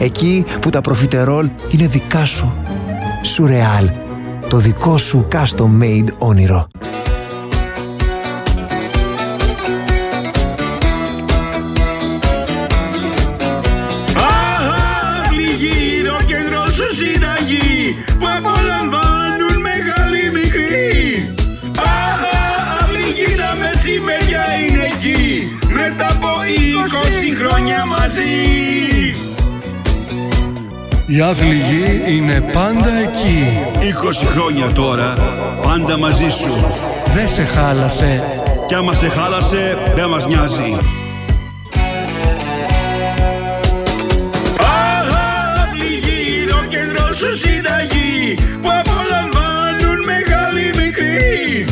Εκεί που τα προφιτερόλ είναι δικά σου. Σουρεάλ, το δικό σου custom made όνειρο. Που απολαμβάνουν μεγάλοι μικροί. Αυλή τα μεσημέρια είναι εκεί. Μετά από 20 χρόνια μαζί. Οι άθληγοι είναι πάντα εκεί. 20 χρόνια τώρα, πάντα μαζί σου. Δεν σε χάλασε. Κι άμα σε χάλασε, δεν μας νοιάζει. Σου συνταγή που απολαμβάνουν μεγάλοι μικροί.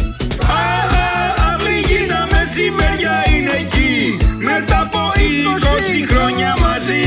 Αυλή τα μεσημέρια είναι εκεί. Μετά από 20 χρόνια μαζί.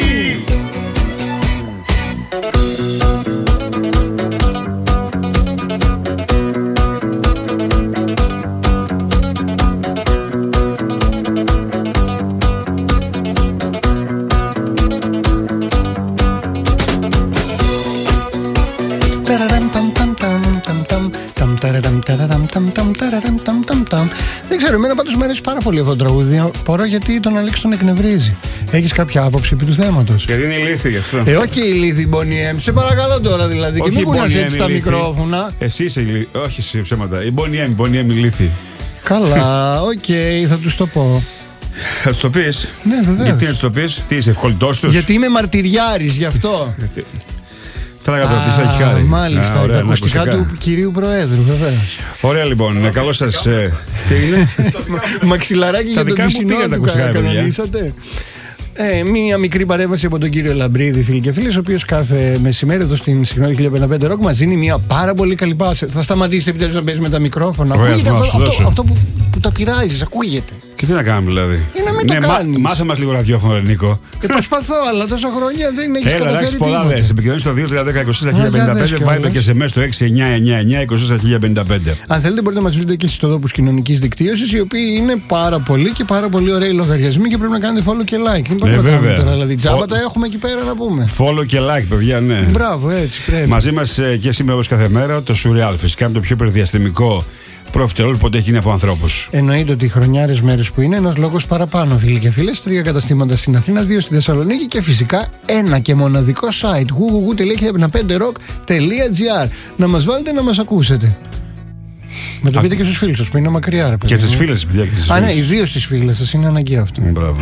Δεν ξέρω, εμένα πάντως μου αρέσει πάρα πολύ αυτό το τραγούδι. Μπορώ γιατί τον Αλέξη τον εκνευρίζει. Έχεις κάποια άποψη επί του θέματος? Γιατί είναι ηλίθι γι' αυτό. Όχι ηλίθι, Bonnie M. Σε παρακαλώ τώρα δηλαδή. Όχι, και μην κουνάς έτσι τα ηλίθι. μικρόφωνα. Εσύ είσαι ηλίθι. Όχι, εσύ ψέματα. Η Bonnie M ηλίθι. Καλά, οκ, θα τους το πω. Θα τους το πεις? Ναι, βεβαίως. Γιατί να τους το πεις? Τι είσαι, ευκολυτός τους? Γιατί είμαι μαρτυριάρης, γι' αυτό. Θέλω να καταρτήσω, έχει χάρη. Μάλιστα, τα ακουστικά του κυρίου Προέδρου, βεβαίως. Ωραία, λοιπόν, καλό σας. Τι είναι? Μαξιλαράκι για τον πισινό του κανονίσατε. Μία μικρή παρέμβαση από τον κύριο Λαμπρίδη, φίλοι και φίλες, ο οποίος κάθε μεσημέρι εδώ στην Συγγνώμη 1055 Rock μας δίνει μια πάρα πολύ καλή πάση. Θα σταματήσει επιτέλους να παίζει με τα μικρόφωνα? Ακούγεται αυτό που τα πειράζεις, ακούγεται. Και τι να κάνουμε δηλαδή? Να μην το κάνεις. Μάθε μας λίγο ραδιόφωνο, Νίκο. Προσπαθώ, αλλά τόσα χρόνια δεν έχεις καταφέρει εντάξει, πολλά τίποτα. λες. Επικοινωνείς στο 2-30-10-24-1055, βάλτε και σε μέσα στο 6-9-9-9-24-1055. Αν θέλετε μπορείτε να μας βρείτε και στις τόπους κοινωνικής δικτύωσης, οι οποίοι είναι πάρα πολλοί και πάρα πολύ ωραίοι λογαριασμοί και πρέπει να κάνετε follow και like. Δεν πρέπει να κάνουμε τώρα, δηλαδή τζάμπα τα έχουμε εκεί πέρα να πούμε. Follow και like, παιδιά, ναι. Μπράβο, έτσι πρέπει. Μαζί μας και σήμερα όπως κάθε μέρα το Surreal, φυσικά είναι το πιο υπερδιαστημικό προφιτερόλ που ποτέ έχει γίνει από ανθρώπους. Εννοείται ότι οι χρονιάρες μέρες που είναι ένας λόγος παραπάνω, φίλοι και φίλες. 3 καταστήματα στην Αθήνα, 2 στη Θεσσαλονίκη και φυσικά ένα και μοναδικό site www.1055rock.gr. Να μας βάλετε να μας ακούσετε. Με το πείτε και στους φίλους σας που είναι μακριά, ρε παιδί. Και στις φίλες, παιδιά. Ναι, ιδίως στις φίλες σας, είναι αναγκαίο αυτό. Μπράβο.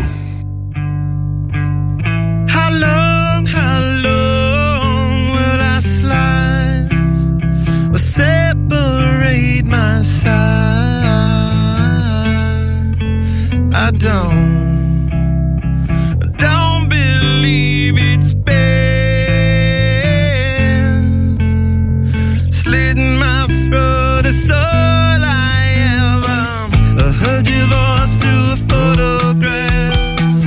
How long will I slide or separate my side? I don't believe it's been slitting my throat, it's all I am. I heard your voice through a photograph.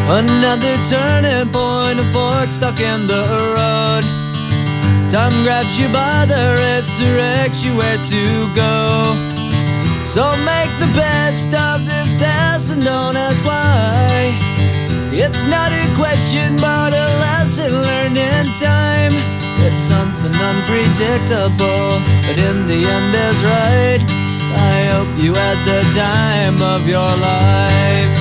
Another turning point, a fork stuck in the road. Time grabs you by the wrist, directs you where to go. So make the best of this test and don't ask why. It's not a question but a lesson learned in time. It's something unpredictable, but in the end is right. I hope you had the time of your life.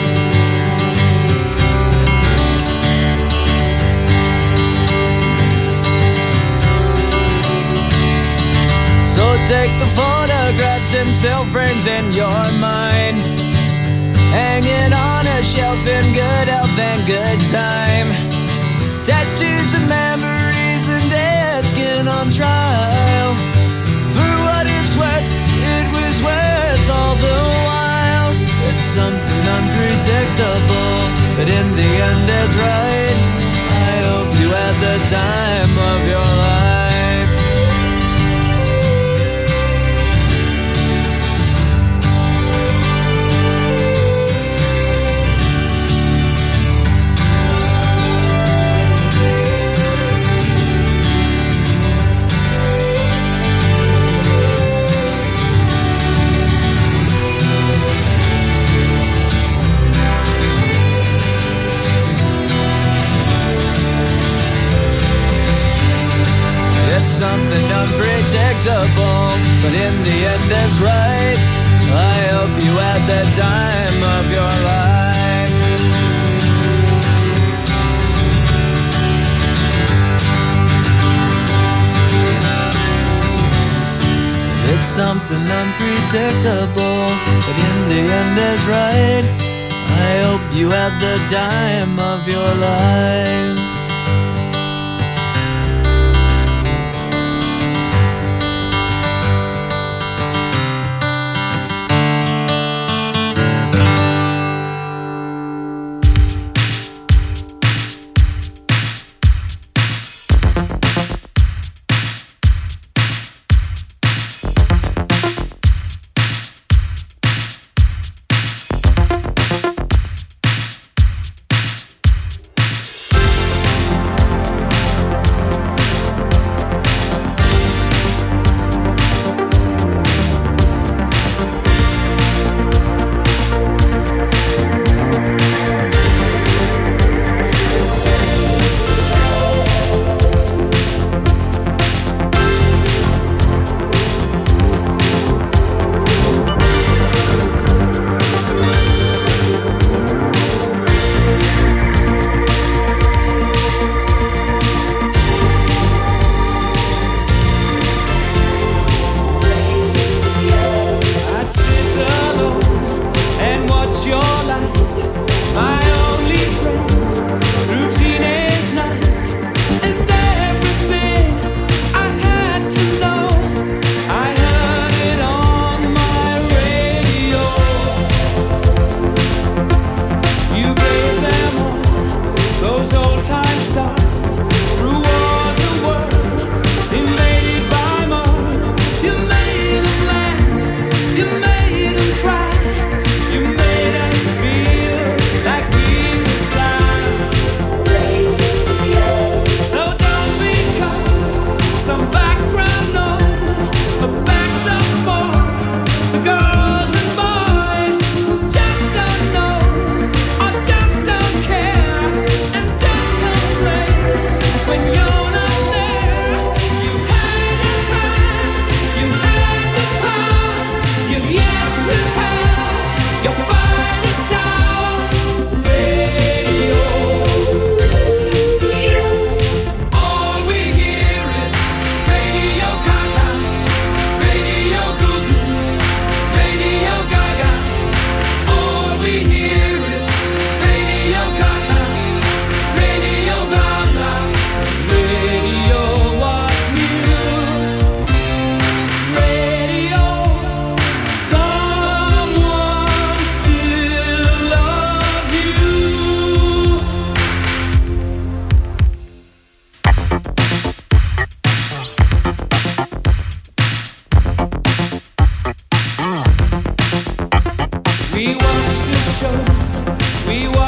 So take the photographs and still frames in your mind, hanging on a shelf in good health and good time. Tattoos and memories and dead skin on trial. For what it's worth, it was worth all the while. It's something unpredictable, but in the end is right. I hope you had the time of your life. Something unpredictable, but in the end is right. I hope you had the time of your life. It's something unpredictable, but in the end is right. I hope you had the time of your life.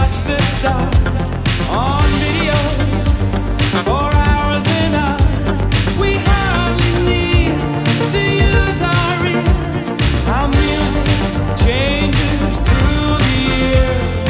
watch the stars on videos for hours and hours. We hardly need to use our ears. Our music changes through the year.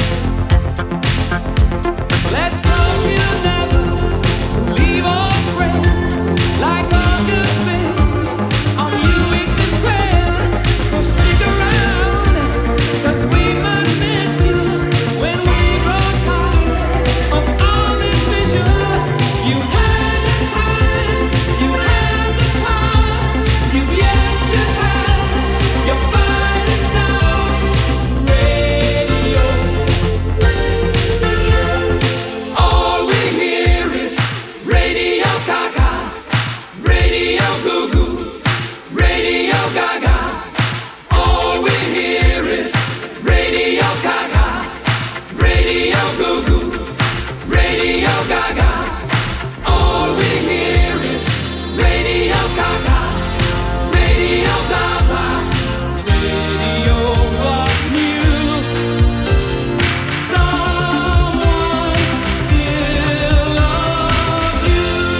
Let's hope you'll never leave a friend. Like all good things, on you it depends. So stick around, 'cause we might miss you when we grow tired of all this vision. You had the time, you had the power, you've yet to have your finest hour. Radio. All we hear is Radio Gaga, Radio Goo Goo, Radio Gaga. All we hear is Radio Gaga, Radio Goo Goo, Radio Gaga. All we hear is Radio Gaga, Radio Gaga. Radio was new. Someone still loves you.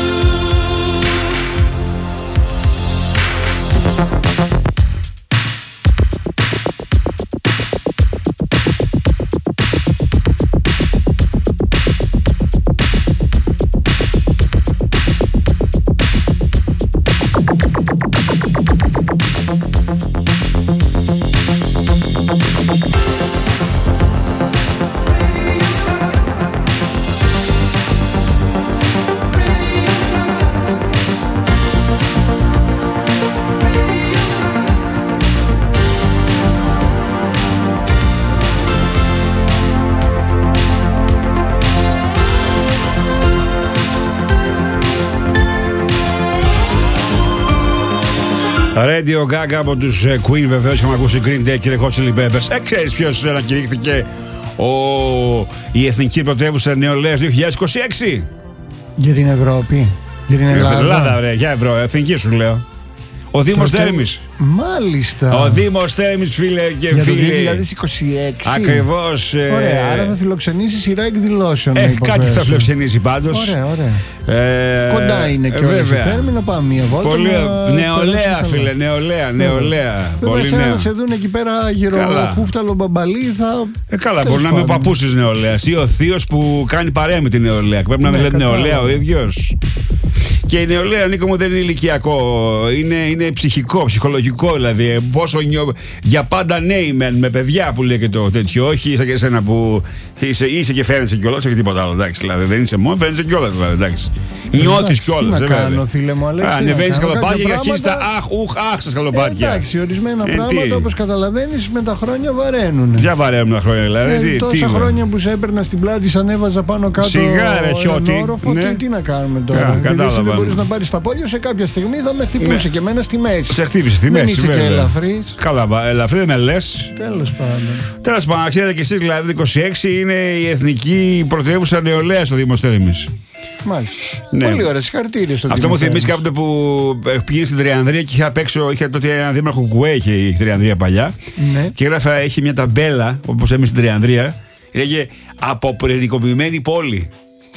Radio Gaga από τους Queen, βεβαίως είχαμε ακούσει Green Day και Hot Chili Peppers. Ξέρεις ποιος ανακηρύχθηκε η Εθνική Πρωτεύουσα Νεολαίας 2026? Για την Ευρώπη, για την Ελλάδα. Ελλάδα, ωραία, για Εθνική σου λέω. Ο Δήμος Θέρμης. Μάλιστα. Ο Δήμος Θέρμης, φίλε και για φίλοι. Για το 2026. Ακριβώς. Ωραία, άρα θα φιλοξενήσει σειρά εκδηλώσεων. Κάτι θα φιλοξενήσει πάντως. Ωραία, ωραία. Κοντά είναι και όλα η Θέρμη, να πάμε μια βόλτα. Πολύ νεολαία, φίλε, νεολαία. Πολύ νέα. Να σε δουν εκεί πέρα γυροκούφταλο μπαμπαλί θα... Καλά, μπορεί να είμαι ο παππούς της νεολαίας ή ο θείος που κάνει παρέα με την νεολαία. Πρέπει να με λέτε νεολαία ο ίδιος. Και η νεολαία, Νίκο μου, δεν είναι ηλικιακό. Είναι ψυχικό, ψυχολογικό δηλαδή. Πόσο για πάντα νέοι με παιδιά που λέει και το τέτοιο. Όχι σαν και εσένα που είσαι και φαίνεσαι κιόλας και τίποτα άλλο. Εντάξει, δηλαδή δεν είσαι μόνο, φαίνεσαι κιόλας. Δηλαδή, νιώθεις κιόλας. Τι να κάνω, φίλε μου, Αλέξη. Ανεβαίνεις σκαλοπάτια και αρχίζεις τα αχ στα σκαλοπάτια. Εντάξει, ορισμένα πράγματα όπως καταλαβαίνεις με τα χρόνια βαραίνουν. Ποια βαραίνουν τα χρόνια, δηλαδή. Τόσα χρόνια που σε έπαιρνα στην πλάτη, σαν έβαζα πάνω κάτω. Σιγάρε, χιώτη. Τι να κάνουμε τώρα. Δεν μπορείς να πάρεις τα πόδια, σε κάποια στιγμή θα με χτυπούσε και εμένα στη μέση. Σε χτύπησε στη μέση. Δεν είσαι και ελαφρύς. Καλά, ελαφρύ δεν με λες. Τέλος πάντων, ξέρετε και εσείς, δηλαδή, 26 είναι η Εθνική Πρωτεύουσα Νεολαίας στο Δήμος Θέρμης. Μάλιστα. Ναι. Πολύ ωραία, συγχαρητήρια στο αυτό μου θυμίζει κάποτε που πήγε στην Τριανδρία και είχε απ' έξω, είχε τότε ένα δήμαρχο Κουκουέ, είχε η Τριανδρία παλιά. Ναι. Και έγραφε, είχε μια ταμπέλα, όπως εμείς στην Τριανδρία, λέγε αποπυρηνικοποιημένη πόλη.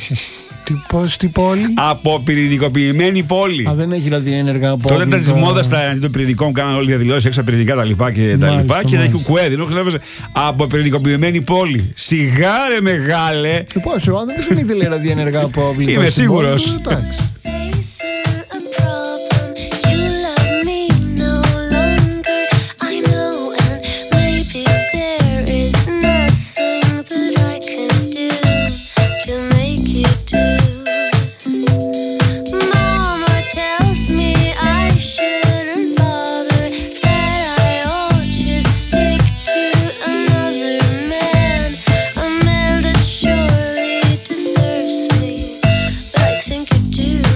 Τι πόλη? Αποπυρηνικοποιημένη πόλη. Α, δεν έχει δηλαδή ένεργα πόλη. Τότε ήταν τη μόδα των πυρηνικών, κάναν όλοι διαδηλώσεις έξω από πυρηνικά τα λοιπά και τα λοιπά. Και δεν έχει κουκουέδι. Αποπυρηνικοποιημένη πόλη. Σιγάρε μεγάλε. Πόσο, αν δεν ήθελε δηλαδή ενεργά πόλη. Είμαι σίγουρος. Do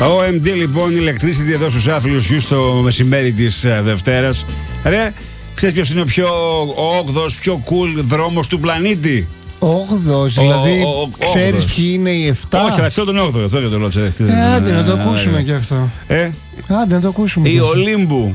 OMD λοιπόν, ηλεκτρίστη εδώ στους άθλιους γιους το μεσημέρι της Δευτέρας. Ρε, ξέρεις ποιος είναι ο 8ος πιο cool δρόμος του πλανήτη? 8ος, δηλαδή ξέρεις ποιοι είναι οι 7? Όχι, αλλά ξέρω τον 8ο, αυτό το λέω. Άντε να το ακούσουμε κι αυτό. Άντε να το ακούσουμε. Η Ολύμπου.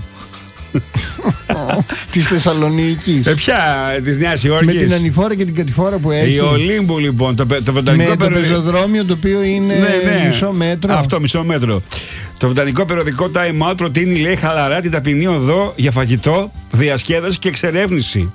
Της Θεσσαλονίκης. Ποια, της Νέας Υόρκης. Με την ανηφόρα και την κατηφόρα που έχει. Η Ολύμπου λοιπόν, το βοτανικό με το πεζοδρόμιο το οποίο είναι μισό μέτρο. Αυτό, μισό μέτρο. Το βοτανικό περιοδικό Time Out προτείνει, λέει, χαλαρά την ταπεινή οδό για φαγητό, διασκέδαση και εξερεύνηση.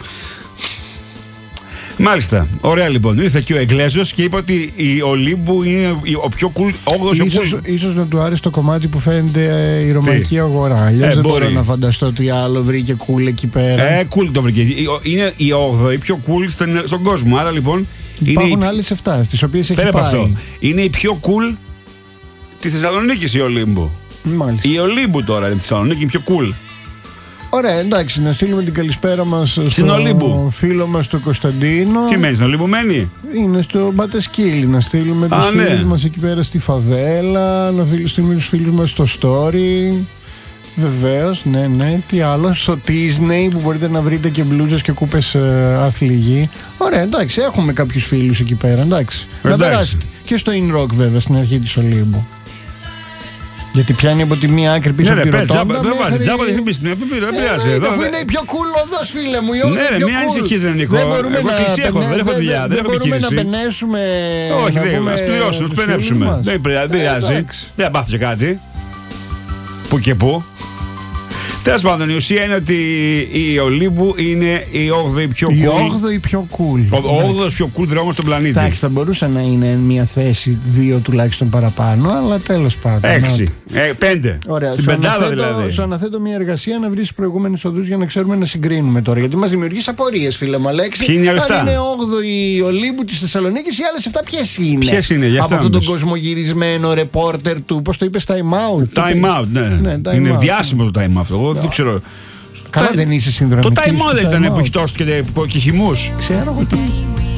Μάλιστα. Ωραία λοιπόν. Ήρθε εκεί ο Εγγλέζος και είπε ότι η Ολύμπου είναι ο πιο cool. Ίσως να του άρεσε το κομμάτι που φαίνεται η ρωμαϊκή αγορά. Αλλιώς δεν μπορώ να φανταστώ τι άλλο βρήκε cool εκεί πέρα. Cool το βρήκε. Είναι η 8η πιο cool στον κόσμο. Άρα λοιπόν. Υπάρχουν άλλες 7, τις οποίες έχει πάει. Αυτό. Είναι η πιο cool τη Θεσσαλονίκη η Ολύμπου. Μάλιστα. Η Ολύμπου τώρα είναι τη Θεσσαλονίκη, είναι πιο cool. Ωραία, εντάξει, να στείλουμε την καλησπέρα μας στην Ολύμπου. Φίλο μας τον Κωνσταντίνο. Τι μένει, στην Ολύμπου μένει? Είναι στο Μπατεσκύλι. Να στείλουμε τους φίλους μας εκεί πέρα στη φαβέλα. Να στείλουμε τους φίλους μας στο story. Βεβαίως, ναι. Τι άλλο, στο Disney που μπορείτε να βρείτε και μπλούζες και κούπες αθληγή. Ωραία, εντάξει, έχουμε κάποιους φίλους εκεί πέρα. Εντάξει. Να περάσετε. Και στο In Rock βέβαια, στην αρχή της Ολύμπου. Γιατί πιάνει από τη μία άκρη πίσω από τη Ροτόντα. Τζάμπα δεν πειράζει. Αφού είναι η πιο cool οδός, φίλε μου. Ναι, μην ανησυχείς, Νικό. Εγώ κλεισί έχω, δεν έχω δουλειά, δεν έχω επιχείρηση. Δεν μπορούμε να πενέσουμε. Όχι, ας πληρώσουμε, τους πενέψουμε. Δεν πειράζει. Δεν πάθει κάτι. Πού και πού. Τέλος πάντων, η ουσία είναι ότι η Ολύμπου είναι η 8η πιο cool. Η 8η πιο cool. Ο 8ος πιο cool δρόμος στον πλανήτη. Εντάξει, θα μπορούσε να είναι μια θέση 2 τουλάχιστον παραπάνω, αλλά τέλος πάντων. 6, 5. Ωραία, στην πεντάδα δηλαδή. Σου αναθέτω μια εργασία να βρεις τις προηγούμενες οδούς για να ξέρουμε να συγκρίνουμε τώρα. Γιατί μας δημιουργείς απορίες, φίλε μου, Αλέξη. Ποιοι είναι οι άλλες 7? Αν είναι 8η η Ολύμπου της Θεσσαλονίκης, οι άλλες 7 ποιες είναι? Ποιες είναι, για από αυτόν τον κοσμογυρισμένο ρεπόρτερ του, πώς το είπες, Time Out. Time Out, ναι. Είναι διάσημο το Time Out. Εγώ δεν ξέρω. Καλά, δεν είσαι συνδρομητής. Το Time Out δεν ήταν που έχει τόσο και χυμούς. Ξέρω εγώ τι.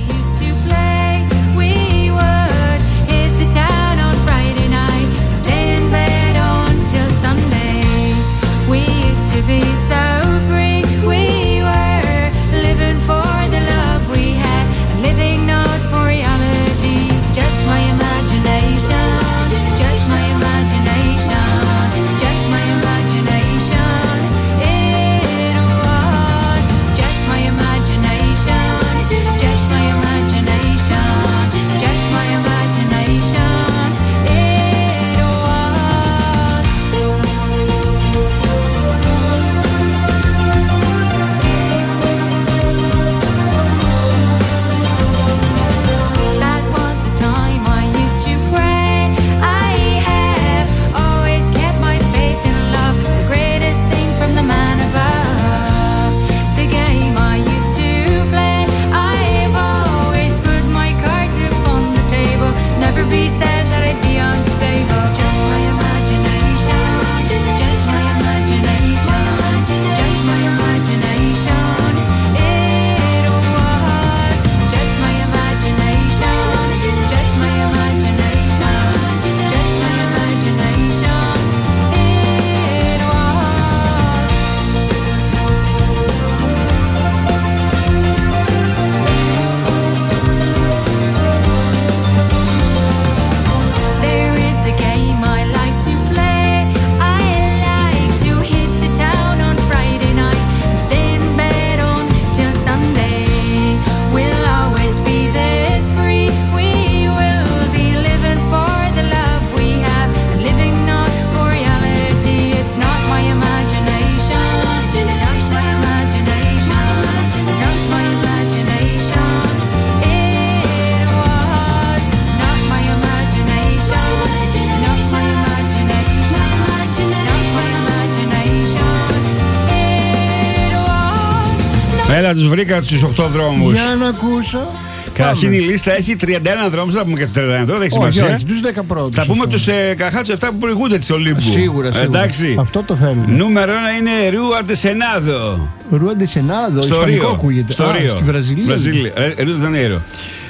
Έλα, τους βρήκα τους 8 δρόμους. Για να ακούσω. Καταρχήν η λίστα έχει 31 δρόμους, δεν θα πούμε και τους 31 τώρα, δεν έχει σημασία. Όχι, τους 10 πρώτους. Θα πούμε τους καχάτσους 7 που προηγούνται της Ολύμπου. Σίγουρα. Εντάξει. Αυτό το θέλουμε. Νούμερο 1 είναι Ρου Αντεσενάδο. Ρου Αντεσενάδο, στο Ρίο. Ακούγεται. Στο Ρίο. Στη Βραζιλία. Ρίο de Janeiro.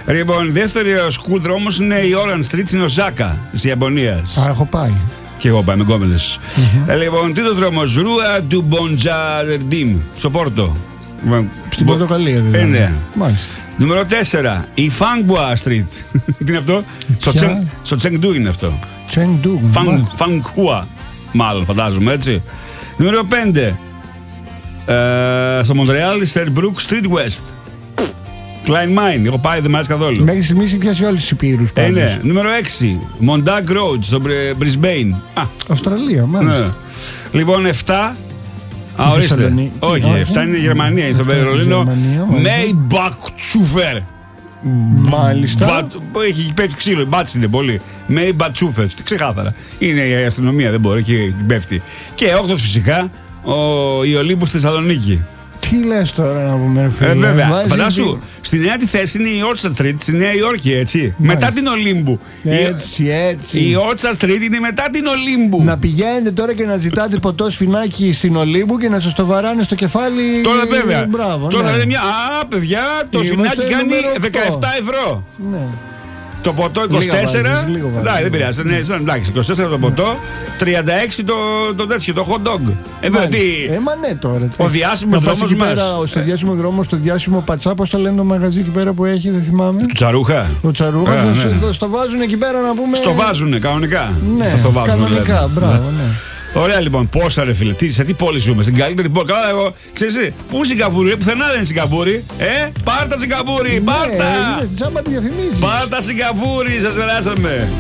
Λοιπόν, δεύτερο school δρόμος είναι η Orange Street στην Οσάκα της Ιαπωνίας. Έχω πάει. Και εγώ πάει με κόμενες. Λοιπόν, τρίτος δρόμος, Rua du Bonjardim, στο Πόρτο. Στην Πορτοκαλία δηλαδή. Ναι. Μάλιστα. Νούμερο 4, η Fanghua Street. Τι είναι αυτό? Στο Τσενγκντού είναι αυτό. Τσενγκντού. Fanghua, μάλλον φαντάζομαι έτσι. Νούμερο 5, στο Μοντρεάλ, Sherbrooke Street West. Klein Mine, έχω πάει, δεν μ' άρεσε καθόλου. Μέχρι στιγμής έχει πιάσει όλες τις υπήρους. Ναι. Νούμερο 6, Montague Road, στο Brisbane. Αυστραλία, μάλιστα. Ναι. Λοιπόν, 7. Ορίστε. Όχι, 7 είναι η Γερμανία, είναι στο Βερολίνο. Maybach-Schufer. Μάλιστα. Έχει πέφτει ξύλο, η μπάτση είναι πολύ. Maybach-Schufer, ξεκάθαρα. Είναι η αστυνομία, δεν μπορεί, και την πέφτει. Και 8 φυσικά, η Ολύμπου στη Θεσσαλονίκη. Τι λες τώρα να πούμε, φίλε? Βέβαια. Φαντάσου, στη νέα τη θέση είναι η Orchard Street στη Νέα Υόρκη, έτσι. Μετά την Ολύμπου. Έτσι. Η Orchard Street είναι μετά την Ολύμπου. Να πηγαίνετε τώρα και να ζητάτε ποτό σφινάκι στην Ολύμπου και να σας το βαράνε στο κεφάλι. Τώρα βέβαια. Μπράβο, τώρα ναι. είναι μια. Παιδιά, το σφινάκι κάνει 17 ευρώ. Ναι. Το ποτό 24. Εντάξει, δεν πειράζει. Ναι, εντάξει, 24 το ποτό, 36 το τέτοιο, το hot dog. Μα ναι τώρα. Ο διάσημος δρόμος μας. Στο διάσημο δρόμο, στο διάσημο πατσά, πώς το λένε το μαγαζί εκεί πέρα που έχει, δεν θυμάμαι. Του Τσαρούχα. Το Τσαρούχα. Στο βάζουν εκεί πέρα να πούμε. Στο βάζουνε κανονικά. Ναι, κανονικά, μπράβο, ναι. Ωραία λοιπόν, πόσα ρε φίλε, σε τι πόλη ζούμε, στην καλύτερη πόλη. Καλά, εγώ ξέρεις, πού είναι Σιγκαπούρη, πουθενά δεν είναι Σιγκαπούρη. Πάρτα Σιγκαπούρη, πάρτα! Τζάμπα τη διαφημίζεις. Πάρτα Σιγκαπούρη, σας περάσαμε.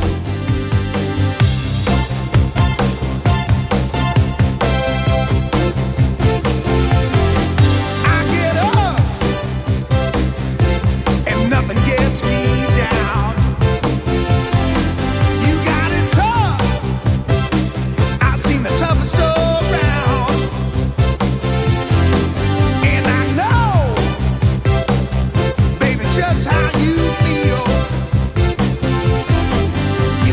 Just how you feel.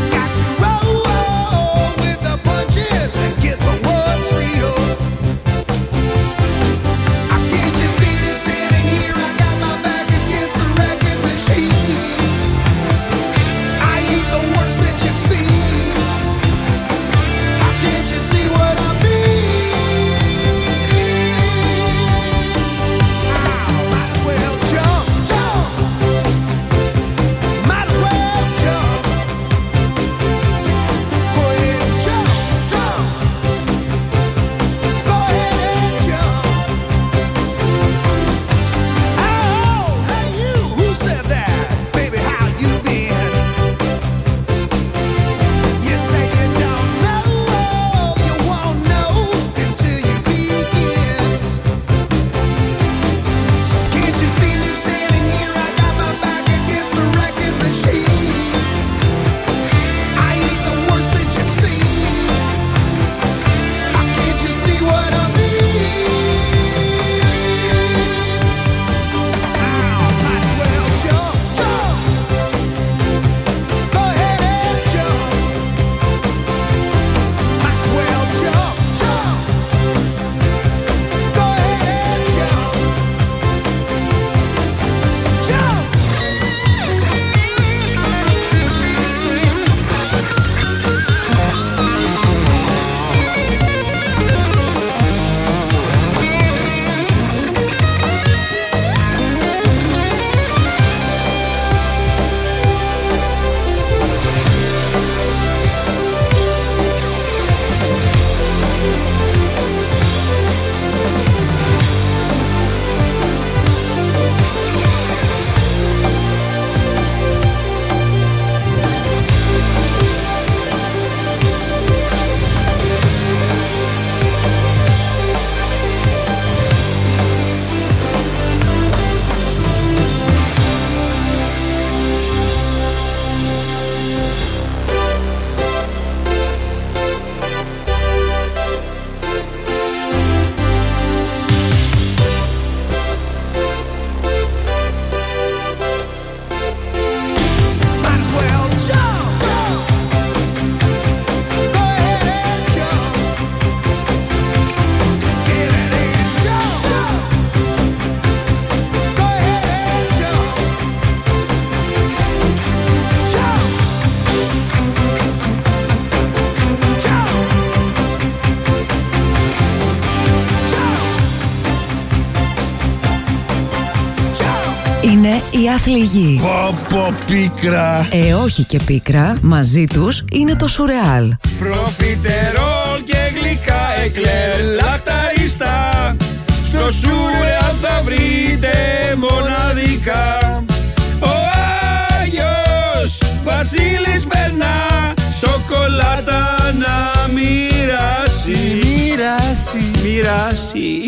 είναι η άθλη γη. Πω πίκρα. Όχι και πίκρα, μαζί τους είναι το σουρεάλ. Προφιτερόλ και γλυκά εκλέρ λαχταρίστα. Στο σουρεάλ θα βρείτε μοναδικά. Ο Άγιος Βασίλης περνά σοκολάτα να μοιράσει. Μοιράσει.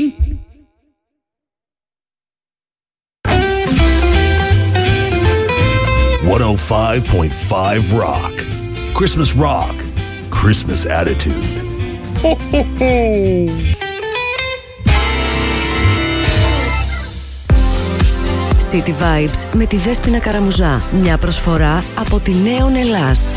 105.5 Rock. Christmas rock. Christmas attitude. Ho, ho, ho. City Vibes με τη Δέσποινα Καραμουζά. Μια προσφορά από τη Νέον Ελλάς.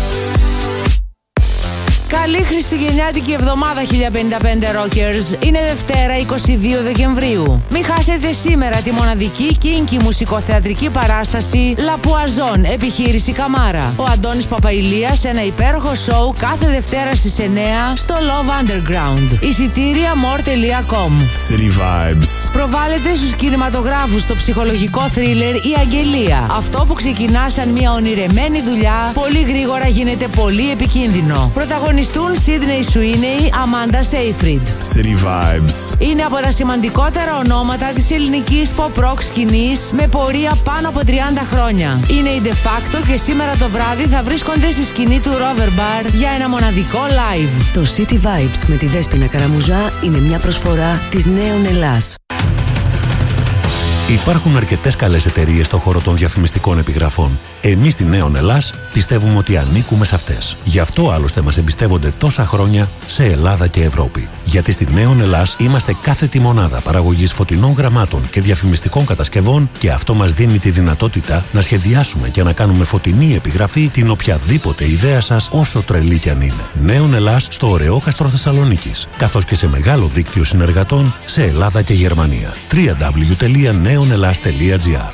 Καλή Χριστουγεννιάτικη εβδομάδα 1055 Rockers. Είναι Δευτέρα 22 Δεκεμβρίου. Μην χάσετε σήμερα τη μοναδική κίνκι μουσικοθεατρική παράσταση La Poison, επιχείρηση Καμάρα. Ο Αντώνης Παπαηλίας σε ένα υπέροχο σοου κάθε Δευτέρα στις 9 στο Love Underground. Εισιτήρια more.com. City Vibes. Προβάλλεται στους κινηματογράφους το ψυχολογικό θρίλερ Η Αγγελία. Αυτό που ξεκινά σαν μια ονειρεμένη δουλειά, πολύ γρήγορα γίνεται πολύ επικίνδυνο. Πρωταγωνιστούν Σίδνεϊ Σουίνεϊ, Αμάντα Σέιφριντ. City Vibes. Είναι από τα σημαντικότερα ονόματα της ελληνικής pop-rock σκηνής με πορεία πάνω από 30 χρόνια. Είναι η De Facto και σήμερα το βράδυ θα βρίσκονται στη σκηνή του Rover Bar για ένα μοναδικό live. Το City Vibes με τη Δέσποινα Καραμουζά είναι μια προσφορά της Νέον Ελλάς. Υπάρχουν αρκετές καλές εταιρείες στον χώρο των διαφημιστικών επιγραφών. Εμείς στη Νέον Ελλάς πιστεύουμε ότι ανήκουμε σε αυτές. Γι' αυτό άλλωστε μας εμπιστεύονται τόσα χρόνια σε Ελλάδα και Ευρώπη. Γιατί στη Νέον Ελλάς είμαστε κάθετη μονάδα παραγωγής φωτεινών γραμμάτων και διαφημιστικών κατασκευών και αυτό μας δίνει τη δυνατότητα να σχεδιάσουμε και να κάνουμε φωτεινή επιγραφή την οποιαδήποτε ιδέα σας, όσο τρελή κι αν είναι. Νέον Ελλάς στο Ωρεόκαστρο Θεσσαλονίκης, καθώς και σε μεγάλο δίκτυο συνεργατών σε Ελλάδα και Γερμανία. www.neonellas.gr.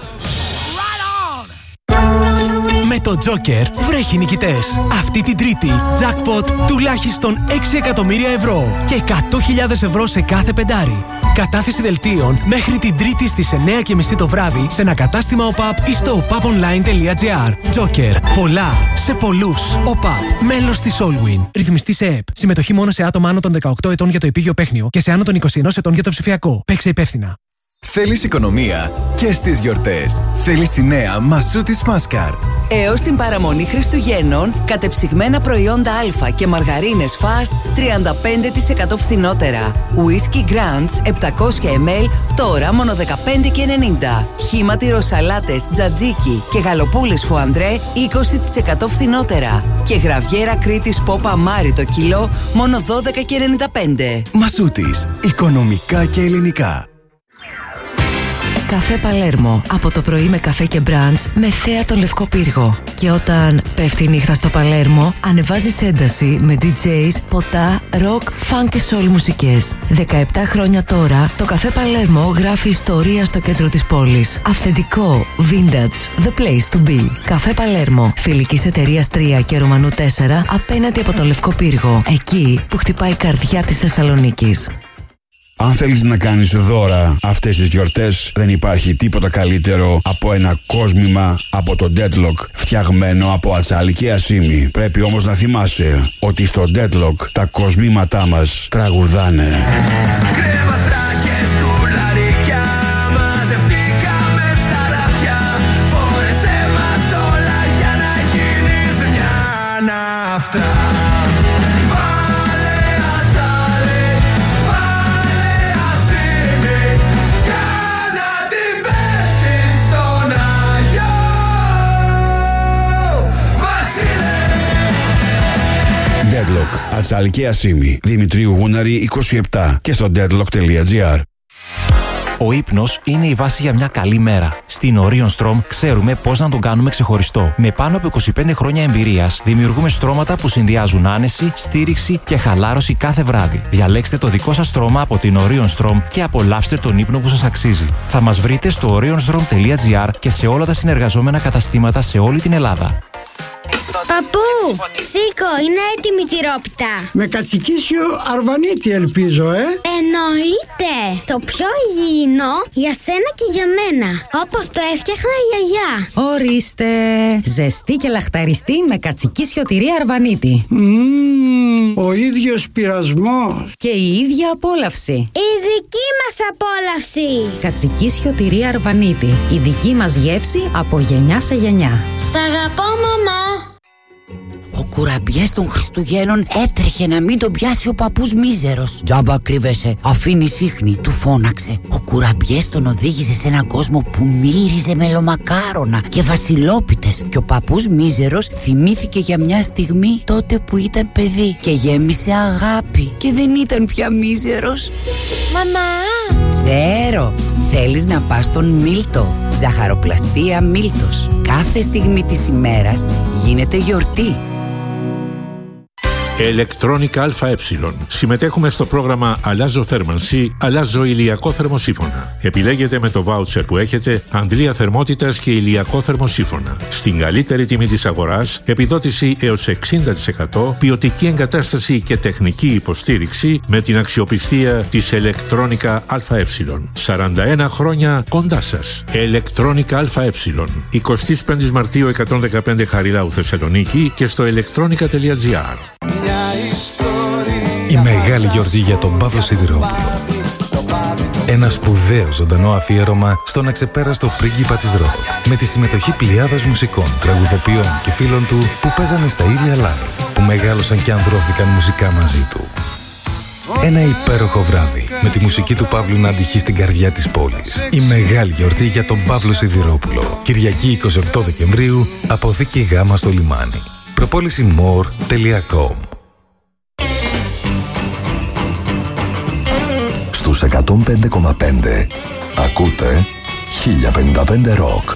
Με το Joker βρέχει νικητές. Αυτή την Τρίτη, jackpot τουλάχιστον 6 εκατομμύρια ευρώ και 100.000 ευρώ σε κάθε πεντάρι. Κατάθεση δελτίων μέχρι την Τρίτη στις 9:30 το βράδυ σε ένα κατάστημα ΟΠΑΠ ή στο opaponline.gr. Joker. Πολλά σε πολλούς. ΟΠΑΠ. Μέλος της Allwin. Ρυθμιστή σε ΕΠ. Συμμετοχή μόνο σε άτομα άνω των 18 ετών για το επίγειο παίχνιο και σε άνω των 21 ετών για το ψηφιακό. Παίξε υπεύθυνα. Θέλεις οικονομία και στις γιορτές. Θέλεις τη νέα Μασούτης Μάσκαρ. Έως την παραμονή Χριστουγέννων, κατεψυγμένα προϊόντα Α και μαργαρίνες Fast 35% φθηνότερα. Whisky Grants 700 ml τώρα μόνο 15,90. Χύμα τυροσαλάτες Τζατζίκι και γαλοπούλες Φουαντρέ 20% φθηνότερα. Και γραβιέρα Κρήτης Πόπα Μάρι το κιλό μόνο 12,95. Μασούτης. Οικονομικά και ελληνικά. Καφέ Παλέρμο. Από το πρωί με καφέ και μπραντς με θέα τον Λευκό Πύργο. Και όταν πέφτει η νύχτα στο Παλέρμο, ανεβάζεις ένταση με DJs, ποτά, rock, funk και soul μουσικές. 17 χρόνια τώρα, το Καφέ Παλέρμο γράφει ιστορία στο κέντρο της πόλης. Αυθεντικό, vintage, the place to be. Καφέ Παλέρμο, φιλικής εταιρείας 3 και Ρωμανού 4, απέναντι από τον Λευκό Πύργο. Εκεί που χτυπάει η καρδιά της Θεσσαλονίκης. Αν θέλεις να κάνεις δώρα αυτές τις γιορτές, δεν υπάρχει τίποτα καλύτερο από ένα κόσμημα από το Deadlock φτιαγμένο από ατσάλι και ασίμι. Πρέπει όμως να θυμάσαι ότι στο Deadlock τα κοσμήματά μας τραγουδάνε. Κρέμαστρα και σκουλαρικιά, μαζευτήκαμε στα ραφιά. Φόρεσέ μας όλα για να γίνεις μια ναυτά. Deadlock, ατσάλι και ασίμι. Δημητρίου Γούναρη 27 και στο deadlock.gr. Ο ύπνος είναι η βάση για μια καλή μέρα. Στην Orion Strom ξέρουμε πώς να τον κάνουμε ξεχωριστό. Με πάνω από 25 χρόνια εμπειρίας, δημιουργούμε στρώματα που συνδυάζουν άνεση, στήριξη και χαλάρωση κάθε βράδυ. Διαλέξτε το δικό σας στρώμα από την Orion Strom και απολαύστε τον ύπνο που σας αξίζει. Θα μας βρείτε στο orionstrom.gr και σε όλα τα συνεργαζόμενα καταστήματα σε όλη την Ελλάδα. So Παππού, σήκω, είναι έτοιμη η τυρόπιτα. Με κατσικίσιο αρβανίτη ελπίζω, Εννοείται. Το πιο υγιεινό για σένα και για μένα. Όπως το έφτιαχνα η γιαγιά. Ορίστε. Ζεστή και λαχταριστή με κατσικίσιο τυρί αρβανίτη. Ο ίδιος πειρασμός. Και η ίδια απόλαυση. Η δική μας απόλαυση. Κατσικίσιο τυρί αρβανίτη. Η δική μας γεύση από γενιά σε γενιά. Σ' αγαπώ, μαμά. Ο κουραμπιές των Χριστουγέννων έτρεχε να μην τον πιάσει ο παππούς μίζερος. «Τζάμπα κρύβεσαι, αφήνει σύχνη», του φώναξε. Ο κουραμπιές τον οδήγησε σε έναν κόσμο που μύριζε μελομακάρονα και βασιλόπιτες. Και ο παππούς μίζερος θυμήθηκε για μια στιγμή τότε που ήταν παιδί και γέμισε αγάπη και δεν ήταν πια μίζερος. Μαμά! Ξέρω, θέλεις να πας στον Μίλτο. Ζαχαροπλαστεία Μίλτος. Κάθε στιγμή της ημέρας γίνεται γιορτή. Ηλεκτρόνικα ΑΕ. Συμμετέχουμε στο πρόγραμμα Αλλάζω θέρμανση, αλλάζω ηλιακό θερμοσύφωνα. Επιλέγετε με το βάουτσερ που έχετε αντλία θερμότητας και ηλιακό θερμοσύφωνα. Στην καλύτερη τιμή της αγοράς, επιδότηση έως 60%, ποιοτική εγκατάσταση και τεχνική υποστήριξη με την αξιοπιστία της Ηλεκτρόνικα ΑΕ. 41 χρόνια κοντά σας. Ηλεκτρόνικα ΑΕ. 25 Μαρτίου 115 Χαριλάου Θεσσαλονίκη και στο electronica.gr. Η μεγάλη γιορτή για τον Παύλο Σιδηρόπουλο. Ένα σπουδαίο ζωντανό αφιέρωμα στον αξεπέραστο πρίγκιπα της ροκ. Με τη συμμετοχή πλειάδας μουσικών, τραγουδοποιών και φίλων του που παίζανε στα ίδια live, που μεγάλωσαν και ανδρώθηκαν μουσικά μαζί του. Ένα υπέροχο βράδυ με τη μουσική του Παύλου να αντυχεί στην καρδιά της πόλης. Η μεγάλη γιορτή για τον Παύλο Σιδηρόπουλο. Κυριακή 28 Δεκεμβρίου, αποθήκη Γ στο Λιμάνι. Προπόληση more.com. Στους 105,5 ακούτε 1055 Rock.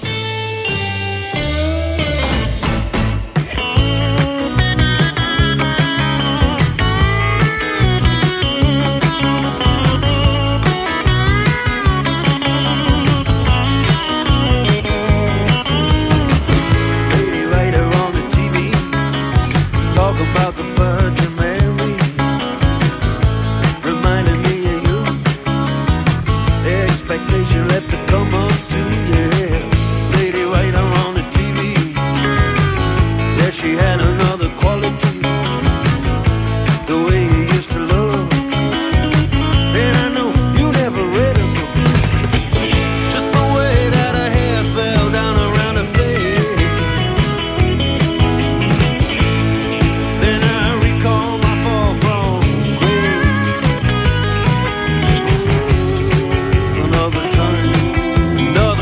Another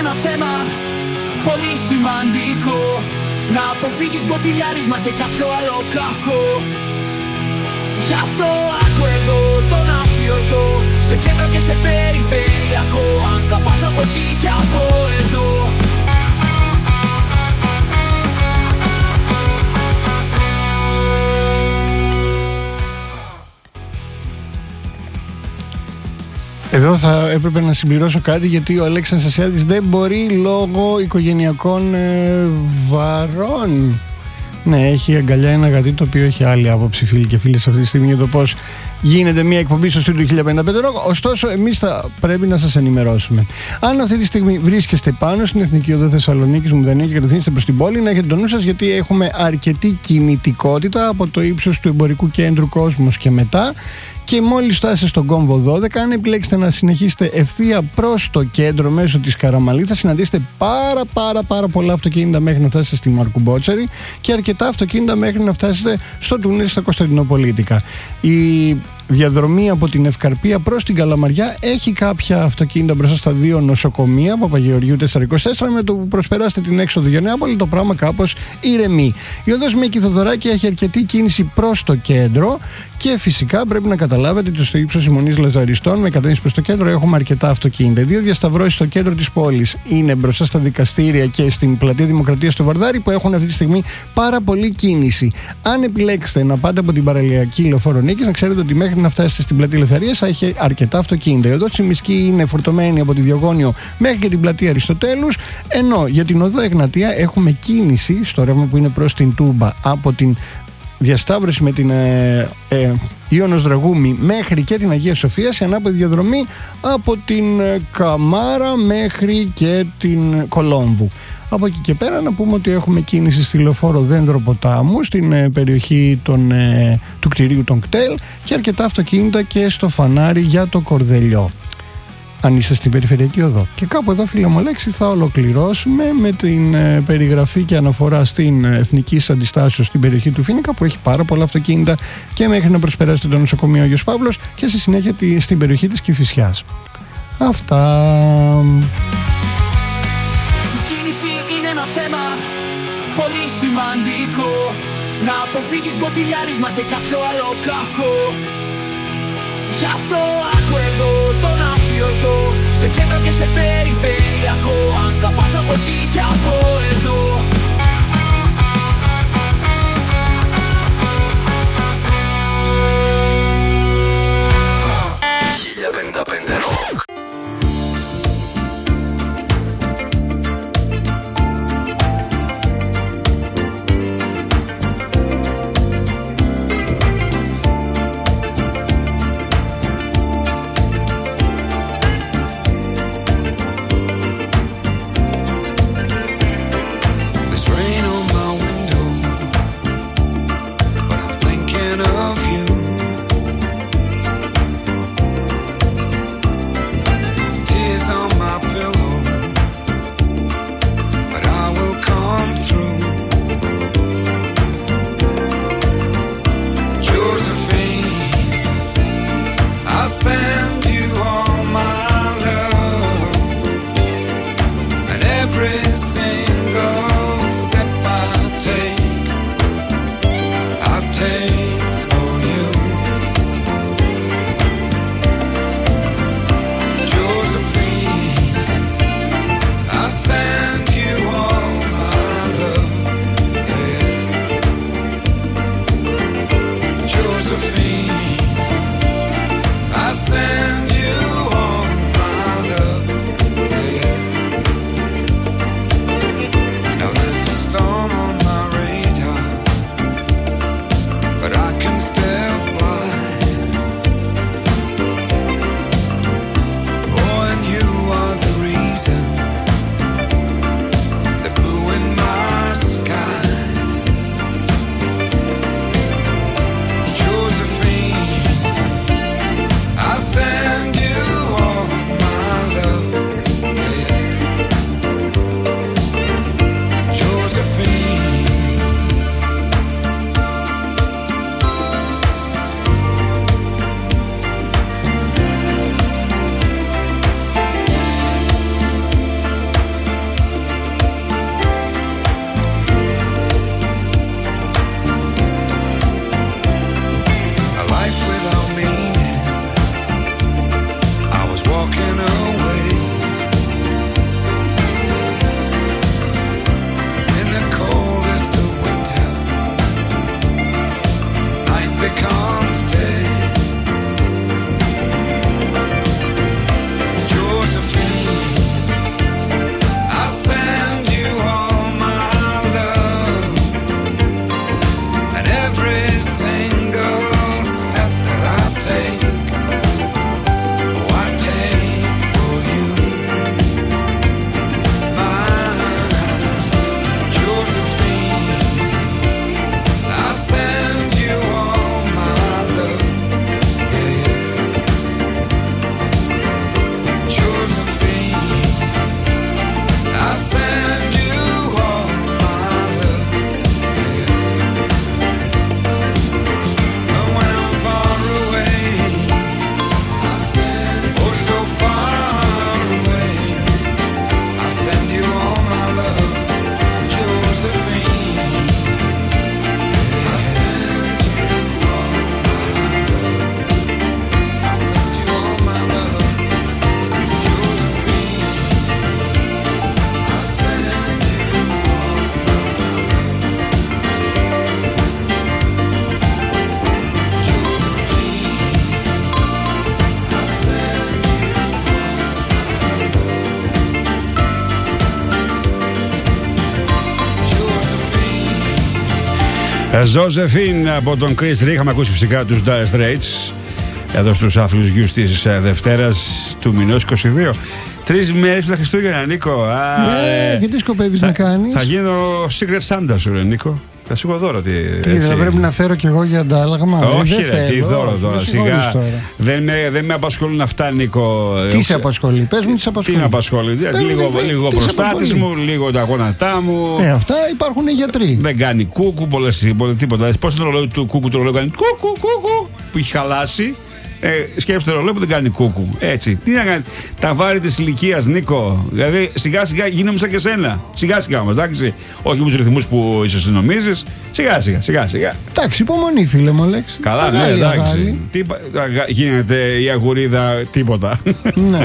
ένα θέμα πολύ σημαντικό. Να αποφύγεις μποτιλιάρισμα και κάποιο άλλο κακό. Γι' αυτό άκου εδώ τον αφιωτό, σε κέντρο και σε περιφερειακό. Αν θα πας από εκεί και από εδώ. Εδώ θα έπρεπε να συμπληρώσω κάτι, γιατί ο Αλέξανδρος Ασιάδης δεν μπορεί λόγω οικογενειακών βαρών. Ναι, έχει αγκαλιά ένα γατί το οποίο έχει άλλη άποψη, φίλοι και φίλες, αυτή τη στιγμή για το πώς γίνεται μια εκπομπή στο στούντιο 1055 Rock. Ωστόσο, εμείς θα πρέπει να σας ενημερώσουμε. Αν αυτή τη στιγμή βρίσκεστε πάνω στην Εθνική Οδό Θεσσαλονίκης Μουδανίου και κατευθύνεστε προς την πόλη, να έχετε τον νου σας, γιατί έχουμε αρκετή κινητικότητα από το ύψος του εμπορικού κέντρου Κόσμος και μετά. Και μόλις φτάσετε στον κόμβο 12, αν επιλέξετε να συνεχίσετε ευθεία προς το κέντρο μέσω της Καραμαλή, θα συναντήσετε πάρα πολλά αυτοκίνητα μέχρι να φτάσετε στη Μαρκουμπότσαρη και αρκετά αυτοκίνητα μέχρι να φτάσετε στο τούνελ στα Κωνσταντινοπολίτικα. Η διαδρομή από την Ευκαρπία προς την Καλαμαριά έχει κάποια αυτοκίνητα μπροστά στα δύο νοσοκομεία, Παπαγεωργίου 424, με το που προσπεράσετε την έξοδο για Νεάπολη το πράγμα κάπως ηρεμεί. Η οδός Μίκη Θοδωράκη έχει αρκετή κίνηση προς το κέντρο και φυσικά πρέπει να καταλάβετε ότι στο ύψος Ημονής Λαζαριστών με κατεύθυνση προς το κέντρο έχουμε αρκετά αυτοκίνητα. Δύο διασταυρώσεις στο κέντρο της πόλης είναι μπροστά στα δικαστήρια και στην πλατεία Δημοκρατίας στο Βαρδάρι, που έχουν αυτή τη στιγμή πάρα πολύ κίνηση. Αν επιλέξετε να πάτε από την παραλιακή Λεωφόρο Νίκης, να ξέρετε ότι μέχρι να φτάσετε στην πλατεία Ελευθερίας θα έχει αρκετά αυτοκίνητα. Η οδός Τσιμισκή είναι φορτωμένη από τη Διογόνιο μέχρι και την πλατεία Αριστοτέλους, ενώ για την οδό Εγνατία έχουμε κίνηση στο ρεύμα που είναι προς την Τούμπα από την διασταύρωση με την Ιώνος Δραγούμη μέχρι και την Αγία Σοφία, σε ανάποδη διαδρομή από την Καμάρα μέχρι και την Κολόμβου. Από εκεί και πέρα να πούμε ότι έχουμε κίνηση στη Λεωφόρο Δένδρο Ποτάμου, στην περιοχή του κτηρίου των ΚΤΕΛ, και αρκετά αυτοκίνητα και στο φανάρι για το Κορδελιό, αν είστε στην περιφερειακή οδό. Και κάπου εδώ, φίλε μου Αλέξη, θα ολοκληρώσουμε με την περιγραφή και αναφορά στην Εθνική Αντιστάσεως στην περιοχή του Φοίνικα, που έχει πάρα πολλά αυτοκίνητα και μέχρι να προσπεράσετε το νοσοκομείο Άγιος Παύλος, και στη συνέχεια στην περιοχή της Κηφισιάς. Αυτά. Η κίνηση είναι ένα θέμα πολύ σημαντικό. Να αποφύγεις μποτιλιάρισμα και κάποιο άλλο κακό. Γι' αυτό άκου εδώ τον αφιωτό, σε κέντρο και σε περιφερειακό. Αν θα πας από εκεί και από εδώ. Josephine, Ζωζεφίν από τον Chris Rea. Είχαμε ακούσει φυσικά τους Dire Straits εδώ στους άφλους γιους της Δευτέρας του μηνός 22. 3 μέρες τα Χριστούγεννα, Νίκο. Και τι σκοπεύεις να κάνεις? Θα γίνω Secret Santa σου, ρε Νίκο. Θα σου έχω δώρο. Θα πρέπει να φέρω κι εγώ για αντάλλαγμα? Όχι, τι δώρο τώρα. Σιγά. Δεν με απασχολούν αυτά, Νίκο. Τι σε απασχολεί? Πες μου τι σε απασχολεί. Τι με απασχολεί? Λίγο προστάτης μου, λίγο τα γόνατά μου. Αυτά υπάρχουν οι γιατροί. Δεν κάνει κούκου, τίποτα. Πώς το ρολόι του κούκου το ρολόι κάνει κούκου που έχει χαλάσει. Σκέψτε το ρολόι που δεν κάνει κούκου. Έτσι. Τι να κάνει? Τα βάρη της ηλικίας, Νίκο. Δηλαδή σιγά σιγά γίνομαι σαν και σένα. Σιγά σιγά όμως, εντάξει. Όχι με τους ρυθμούς που ίσως νομίζεις. Σιγά σιγά. Εντάξει, υπομονή, φίλε μου, Λέξ. Καλά, ναι, εντάξει. Τι γίνεται η αγουρίδα, τίποτα. Ναι.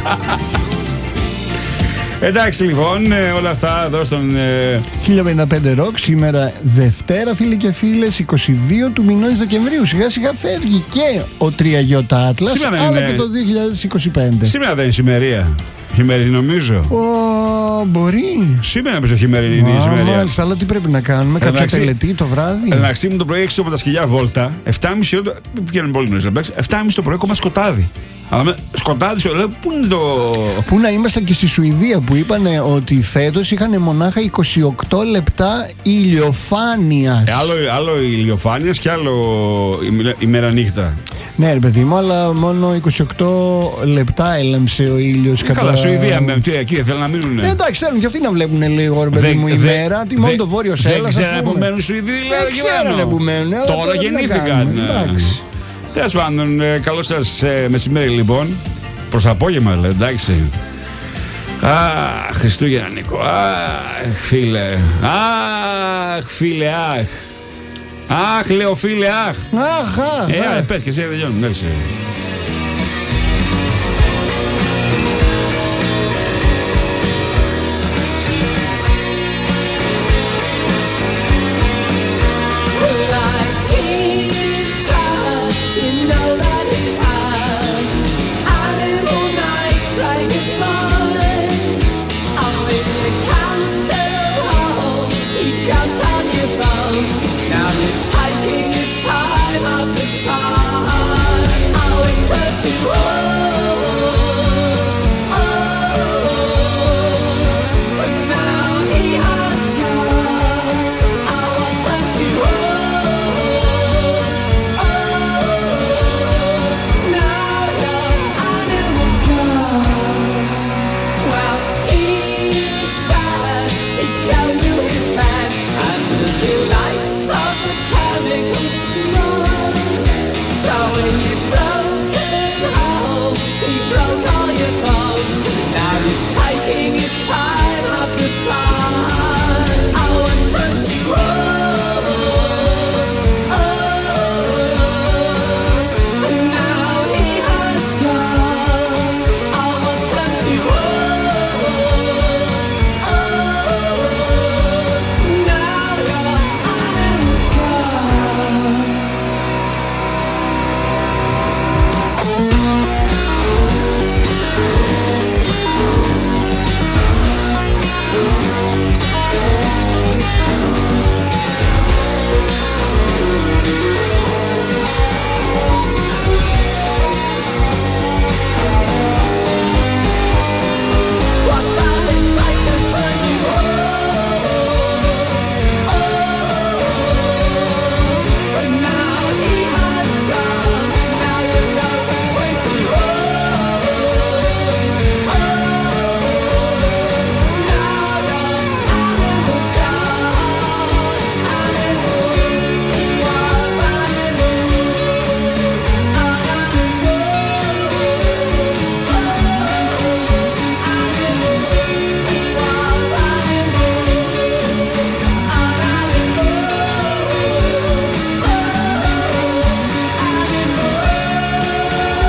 Εντάξει, λοιπόν, όλα αυτά εδώ στον 1055 Rock. Σήμερα Δευτέρα, φίλοι και φίλες, 22 του μηνός Δεκεμβρίου. Σιγά σιγά φεύγει και ο 3Ι Άτλας, αλλά και το 2025. Σήμερα δεν είναι σημερία. Χειμερινή νομίζω. Μπορεί. Σήμερα πίσω χειμερινή είναι η σημερία. Μάλιστα, αλλά τι πρέπει να κάνουμε? Κάποια τελετή το βράδυ? Εντάξει, μου το πρωί 6 με τα σκυλιά βόλτα. 7.30 ώρα. Πηγαίνουν πολύ νωρίς. 7.30 το πρωί ακόμα σκοτάδι. Αλλά σκοτάδι σου λέω, πού είναι το. Πού να ήμασταν και στη Σουηδία που είπανε ότι φέτος είχαν μονάχα 28 λεπτά ηλιοφάνειας. Άλλο ηλιοφάνειας και άλλο ημέρα νύχτα. Ναι, ρε παιδί μου, αλλά μόνο 28 λεπτά έλαμψε ο ήλιος. Καλά, Σουηδία, εκεί δεν θέλουν να μείνουν. Εντάξει, θέλουν και αυτοί να βλέπουν λίγο, ρε παιδί μου, ημέρα. Τι μόνο το βόρειο Έλλας. Δεν ξέρανε που μένουν οι Σουηδοί, δηλαδή. Τώρα γεννήθηκαν. Τέλος πάντων, καλό σας μεσημέρι λοιπόν. Προς απόγευμα, εντάξει. Χριστούγεννα, Νίκο. Φίλε. Φίλε, λέω φίλε, Αχ. Πες και εσύ, δεν τελειώνουμε.